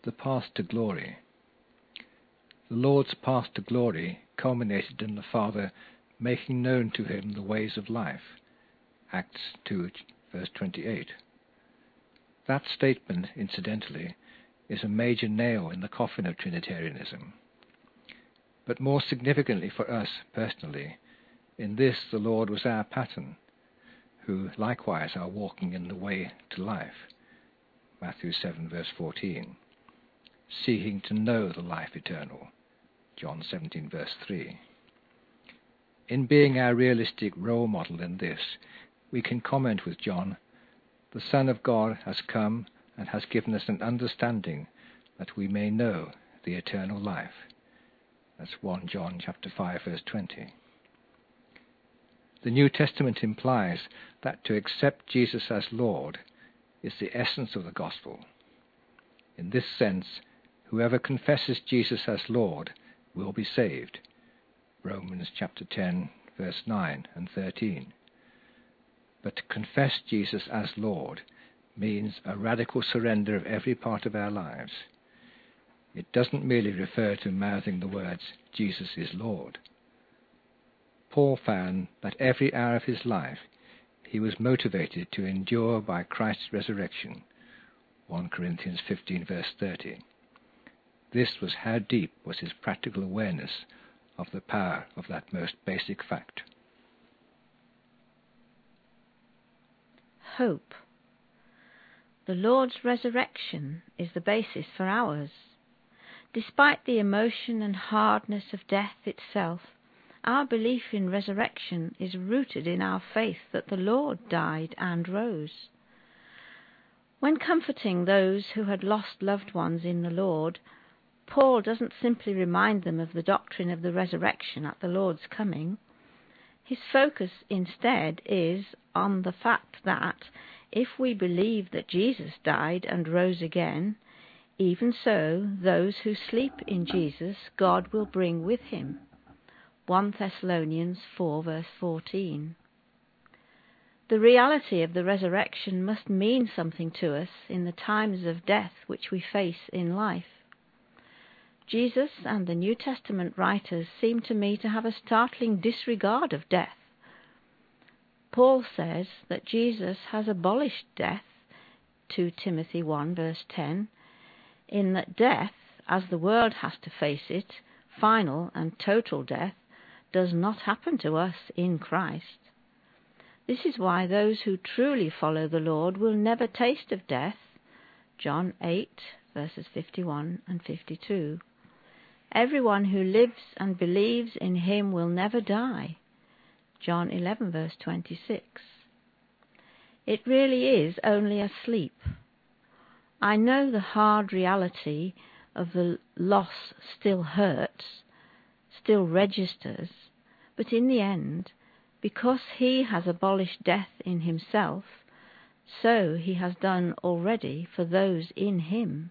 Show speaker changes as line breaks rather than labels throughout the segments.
The path to glory. The Lord's path to glory culminated in the Father making known to him the ways of life. Acts 2, verse 28. That statement, incidentally, is a major nail in the coffin of Trinitarianism. But more significantly for us personally, in this the Lord was our pattern, who likewise are walking in the way to life. Matthew 7, verse 14. Seeking to know the life eternal. John 17, verse 3. In being our realistic role model in this, we can comment with John, the Son of God has come and has given us an understanding that we may know the eternal life. That's 1 John chapter 5, verse 20. The New Testament implies that to accept Jesus as Lord is the essence of the gospel. In this sense, whoever confesses Jesus as Lord will be saved. Romans chapter 10, verse 9 and 13. But to confess Jesus as Lord means a radical surrender of every part of our lives. It doesn't merely refer to mouthing the words, Jesus is Lord. Paul found that every hour of his life he was motivated to endure by Christ's resurrection. 1 Corinthians 15, verse 30. This was how deep was his practical awareness of the power of that most basic fact.
Hope. The Lord's resurrection is the basis for ours. Despite the emotion and hardness of death itself, our belief in resurrection is rooted in our faith that the Lord died and rose. When comforting those who had lost loved ones in the Lord, Paul doesn't simply remind them of the doctrine of the resurrection at the Lord's coming. His focus instead is on the fact that if we believe that Jesus died and rose again, even so those who sleep in Jesus God will bring with him. 1 Thessalonians 4, verse 14. The reality of the resurrection must mean something to us in the times of death which we face in life. Jesus and the New Testament writers seem to me to have a startling disregard of death. Paul says that Jesus has abolished death, 2 Timothy 1, verse 10, in that death, as the world has to face it, final and total death, does not happen to us in Christ. This is why those who truly follow the Lord will never taste of death. John 8, verses 51 and 52. Everyone who lives and believes in him will never die. John 11, verse 26. It really is only a sleep. I know the hard reality of the loss still hurts, still registers, but in the end, because he has abolished death in himself, so he has done already for those in him.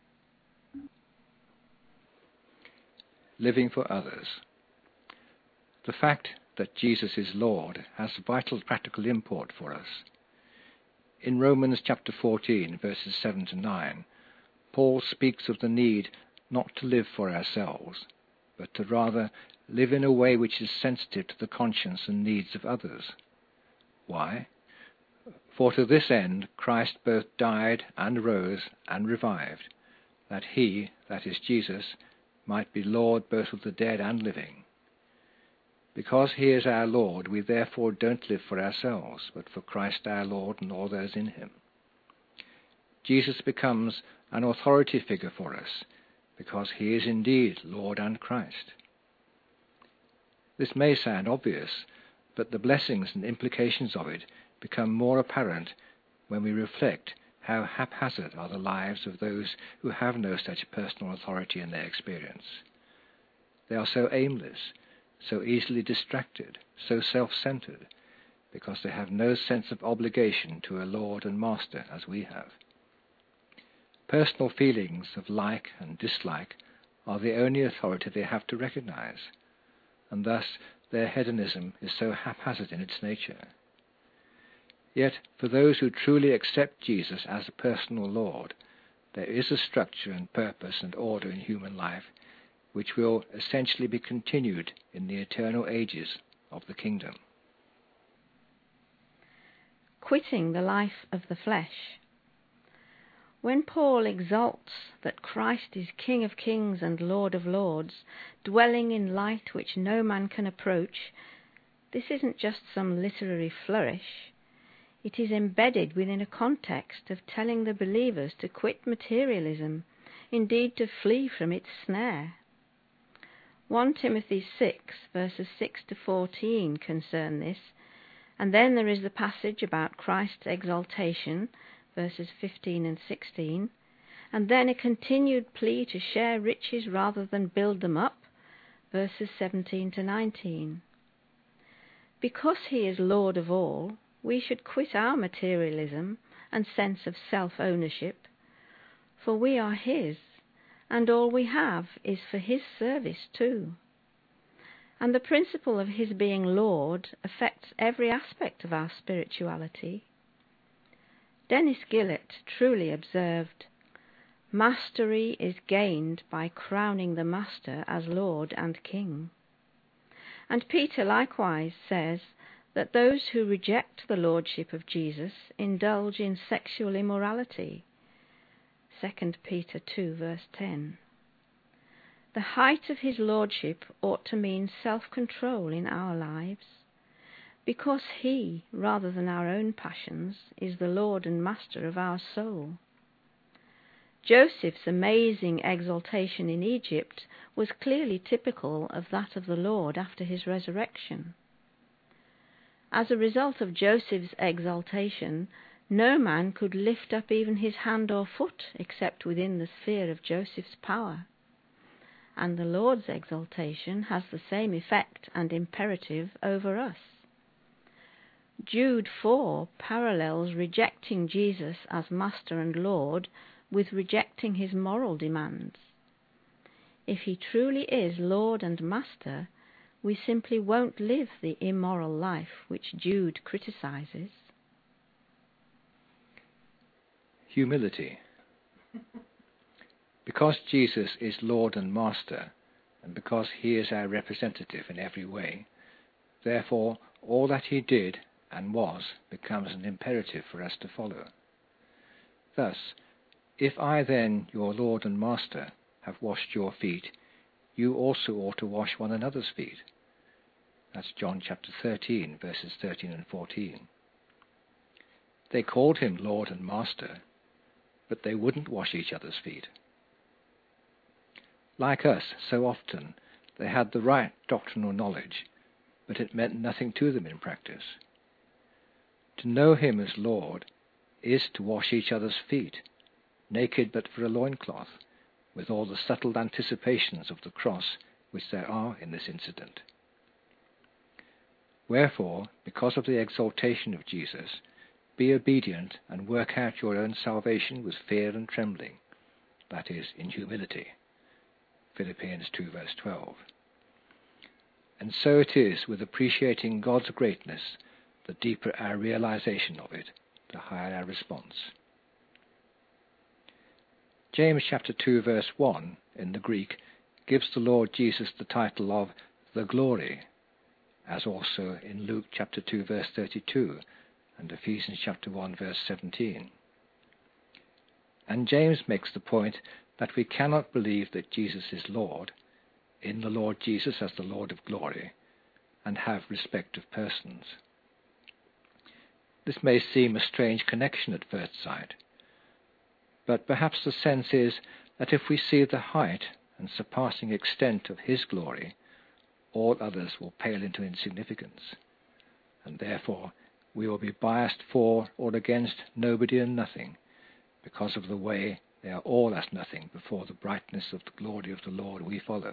Living for others. The fact that Jesus is Lord has vital practical import for us. In Romans chapter 14, verses 7 to 9, Paul speaks of the need not to live for ourselves, but to rather live in a way which is sensitive to the conscience and needs of others. Why? For to this end Christ both died and rose and revived, that he, that is Jesus, might be Lord both of the dead and living. Because he is our Lord, we therefore don't live for ourselves, but for Christ our Lord and all those in him. Jesus becomes an authority figure for us, because he is indeed Lord and Christ. This may sound obvious, but the blessings and implications of it become more apparent when we reflect how haphazard are the lives of those who have no such personal authority in their experience. They are so aimless, so easily distracted, so self-centered, because they have no sense of obligation to a Lord and Master as we have. Personal feelings of like and dislike are the only authority they have to recognize, and thus their hedonism is so haphazard in its nature. Yet, for those who truly accept Jesus as a personal Lord, there is a structure and purpose and order in human life which will essentially be continued in the eternal ages of the kingdom.
Quitting the life of the flesh. When Paul exalts that Christ is King of kings and Lord of lords, dwelling in light which no man can approach, this isn't just some literary flourish. It is embedded within a context of telling the believers to quit materialism, indeed to flee from its snare. 1 Timothy 6, verses 6 to 14 concern this, and then there is the passage about Christ's exaltation, verses 15 and 16, and then a continued plea to share riches rather than build them up, verses 17 to 19. Because he is Lord of all, we should quit our materialism and sense of self-ownership, for we are his, and all we have is for his service too. And the principle of his being Lord affects every aspect of our spirituality. Dennis Gillett truly observed, "Mastery is gained by crowning the Master as Lord and King." And Peter likewise says that those who reject the Lordship of Jesus indulge in sexual immorality. 2 Peter 2, verse 10. The height of his Lordship ought to mean self-control in our lives, because he, rather than our own passions, is the Lord and Master of our soul. Joseph's amazing exaltation in Egypt was clearly typical of that of the Lord after his resurrection. As a result of Joseph's exaltation, no man could lift up even his hand or foot except within the sphere of Joseph's power. And the Lord's exaltation has the same effect and imperative over us. Jude 4 parallels rejecting Jesus as Master and Lord with rejecting his moral demands. If he truly is Lord and Master, we simply won't live the immoral life which Jude criticizes.
Humility. Because Jesus is Lord and Master, and because he is our representative in every way, therefore all that he did and was becomes an imperative for us to follow. Thus, if I then, your Lord and Master, have washed your feet, you also ought to wash one another's feet. That's John chapter 13, verses 13 and 14. They called him Lord and Master, but they wouldn't wash each other's feet. Like us, so often, they had the right doctrinal knowledge, but it meant nothing to them in practice. To know him as Lord is to wash each other's feet, naked but for a loincloth, with all the subtle anticipations of the cross which there are in this incident. Wherefore, because of the exaltation of Jesus, be obedient and work out your own salvation with fear and trembling, that is, in humility. Philippians 2, verse 12. And so it is with appreciating God's greatness, the deeper our realization of it, the higher our response. James chapter 2, verse 1 in the Greek gives the Lord Jesus the title of the Glory, as also in Luke chapter 2, verse 32 and Ephesians chapter 1, verse 17. And James makes the point that we cannot believe that Jesus is Lord, in the Lord Jesus as the Lord of glory, and have respect of persons. This may seem a strange connection at first sight, but perhaps the sense is that if we see the height and surpassing extent of his glory, all others will pale into insignificance, and therefore we will be biased for or against nobody and nothing, because of the way they are all as nothing before the brightness of the glory of the Lord we follow.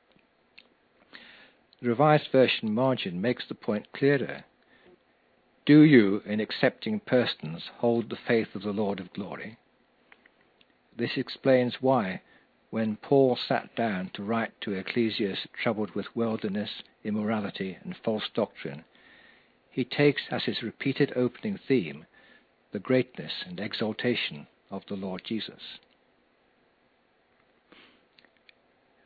The Revised Version margin makes the point clearer. Do you, in accepting persons, hold the faith of the Lord of glory? This explains why, when Paul sat down to write to ecclesias troubled with worldliness, immorality, and false doctrine, he takes as his repeated opening theme the greatness and exaltation of the Lord Jesus.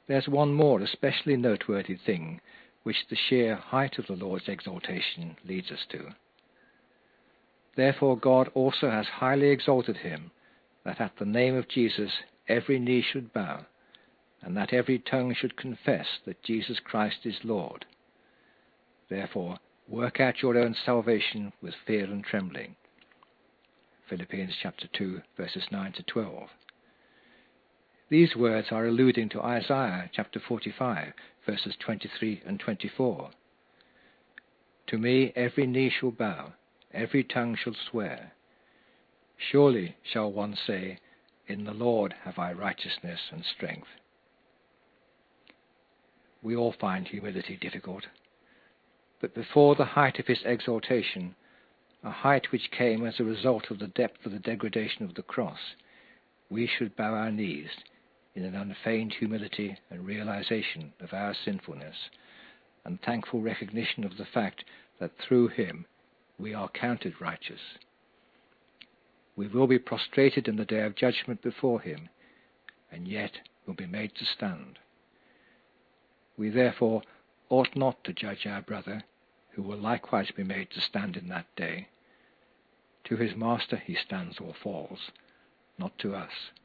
There's one more especially noteworthy thing which the sheer height of the Lord's exaltation leads us to. Therefore God also has highly exalted him, that at the name of Jesus every knee should bow, and that every tongue should confess that Jesus Christ is Lord. Therefore work out your own salvation with fear and trembling. Philippians chapter 2, verses 9 to 12. These words are alluding to Isaiah chapter 45, verses 23 and 24. To me every knee shall bow, every tongue shall swear. Surely shall one say, in the Lord have I righteousness and strength. We all find humility difficult, but before the height of his exaltation, a height which came as a result of the depth of the degradation of the cross, we should bow our knees in an unfeigned humility and realization of our sinfulness, and thankful recognition of the fact that through him we are counted righteous. We will be prostrated in the day of judgment before him, and yet will be made to stand. We therefore ought not to judge our brother, who will likewise be made to stand in that day. To his master he stands or falls, not to us.